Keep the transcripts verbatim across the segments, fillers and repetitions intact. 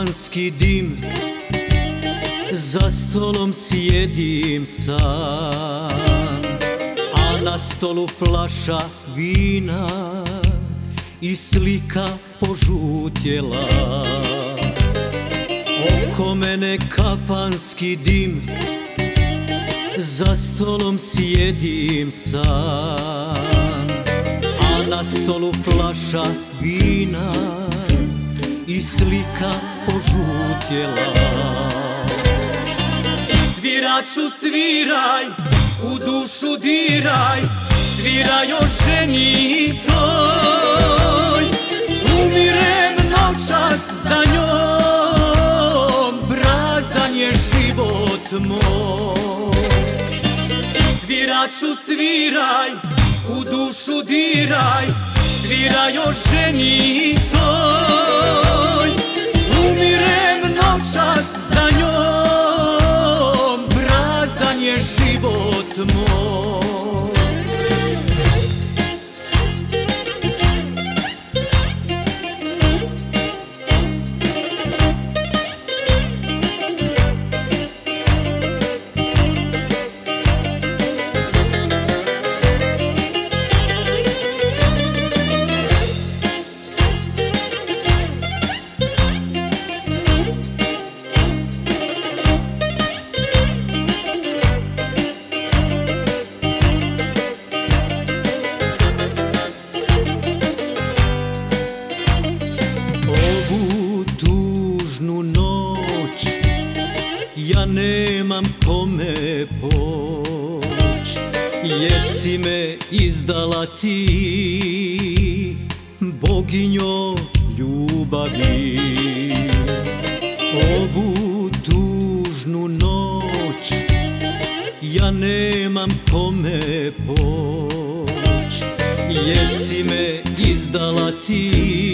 kafanski dim, za stolom sjedim sam, a na stolu flaša vina i slika požutjela. Oko mene kafanski dim, za stolom sjedim sam, a na stolu flaša vina i slika požutjela. Sviraču sviraj, u dušu diraj, sviraj o ženi toj. Umirem noćas za njom, prazan je život moj. Sviraču sviraj, u dušu diraj, sviraj o ženi toj. Umirem noćas za njom, prazan je život moj. Ja nemam kome poć, jesi me izdala ti, boginjo ljubavi. Ovu tužnu noć ja nemam kome poć, jesi me izdala ti,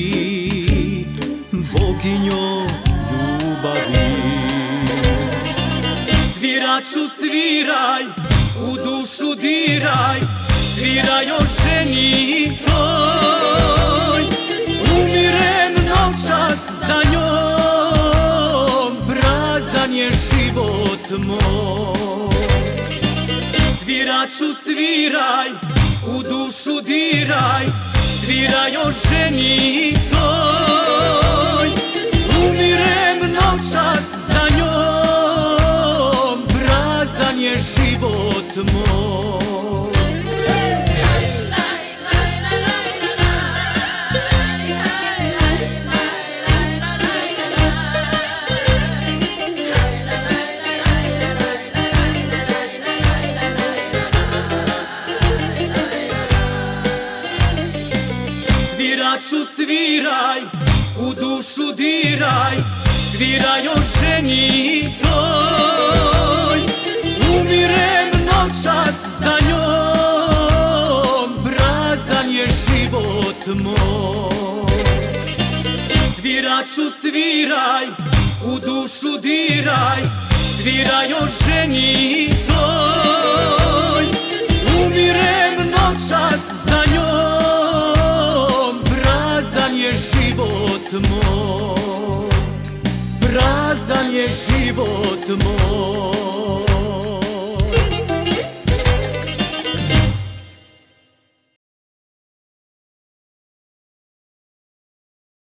boginjo ljubavi. Sviraču sviraj, u dušu diraj, sviraj o ženi toj. Umirem noćas za njom, prazan je život moj. Sviraču sviraj, u dušu diraj, sviraj o ženi toj. Umirem noćas za njom, prazan je život moj. Sviraču sviraj, u dušu diraj, sviraj o ženi toj. Umirem noćas za njom, prazan je život moj. Sviraču sviraj, u dušu diraj, sviraj o ženi toj. Umirem noćas za njom, prazan je život moj. Prazan je život moj.